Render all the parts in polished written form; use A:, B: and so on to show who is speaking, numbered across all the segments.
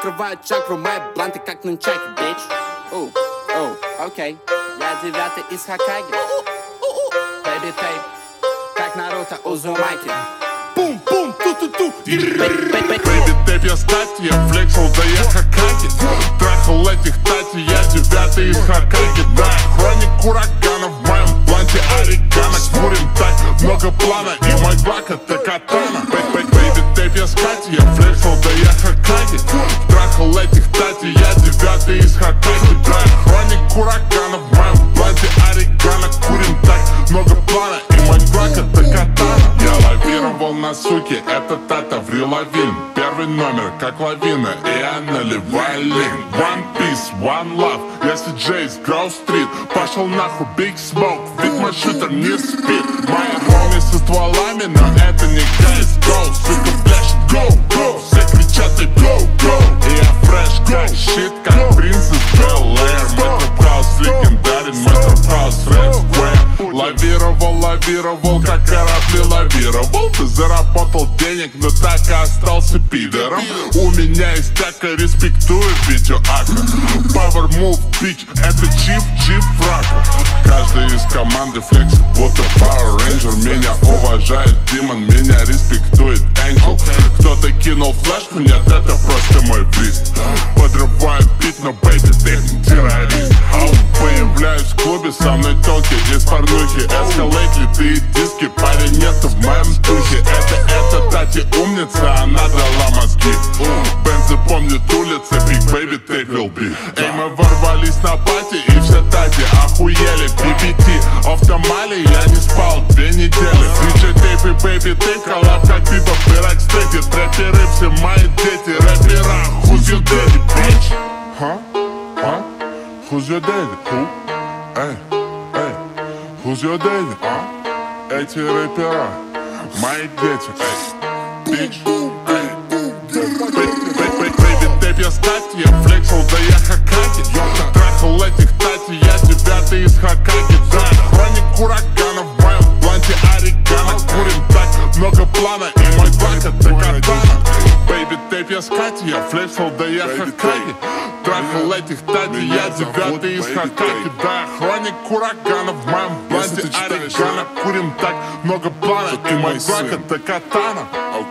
A: открывают чакру, мои бланты как нунчаки, bitch. Окей, я 9 из Хокаги. Baby tape, как Наруто Узумаки. Бум-бум, ту-ту-ту.
B: Baby tape, я стати, я флексил, да я Хокаги. Трахал этих тати, я 9 из Хокаги. Да, хроник урагана в моем бланте орегано. Курим так, много плана, и мой глак это катана. Baby tape, я стати, я флексил, да я Хокаги. Трахал этих тати, я 9 из Хокаги. Да, хроник урагана в моем бланте орегано. Курим так, много плана, и мой глак это катана. Я лавировал на суке, это Тата Вриловин. Первый номер, как лавина, и я наливаю лин. One Piece, One Love, я си-джей с Гроу-стрит. Пошел нахуй Big Smoke, ведь мой шутер не спит. Мои хоми со стволами, но это не гайс. Go, сука, флеш, go, go. Все кричат и go, go. И я фреш, как щит, как принц из Бел-Эйр. Мой трэп-хаус легендарен, мой трэп-хаус Red Square. Лавировал, как корабли лавировал. Ты заработал денег, но так и остался пидором. У меня есть така, респектую видеоакт. Power Move, bitch, это чип фрака. Каждый из команды флекс, будто Power Ranger. Меня уважает Демон, меня респектует Angel. Кто-то кинул флешку, нет, это просто мой бриз. Подрываю бит, но baby, ты не террорист. Появляюсь в клубе, со мной телки из порнухи. Эскалейт, литые диски, парень нету в моем духе. Это Тати умница, она дала мозги. Бензы помнит улицы, Big Baby Tape will be. Эй, мы ворвались на пати, и все Тати охуели. BBT, автомали, я не спал 2 недели. DJ Tape и Baby Tape, коллаб как Бибоп и Рокстеди. Трэперы все мои дети, рэпера. Who's your daddy, bitch? Who's your daddy? Who? Эй, who's your daddy? Эти рэпера, мои дети. Bitch, Baby tape, я стати, я флексил, да я Хокаги. Трахал этих тати, я 9 из Хокаги. Да, хроник урагана в моем бланте орегано. Курим так, много плана, и мой глак это катана. Baby tape, я скати, я флексил, да я Хокаги. Трахал этих тати, я 9 из Хокаги. Да, хроник урагана в моем бланте орегано. Курим так, много плана, и мой глак это катана.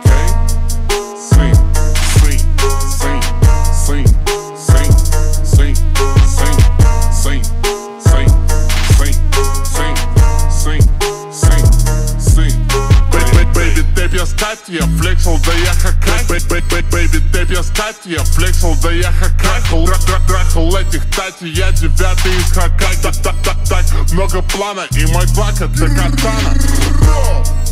B: Я флексил, да я Хокаги. Baby tape, я стати, я флексил, да я Хокаги. Трахал этих тати, я 9 из Хокаги. Так, много плана, и мой глак это катана.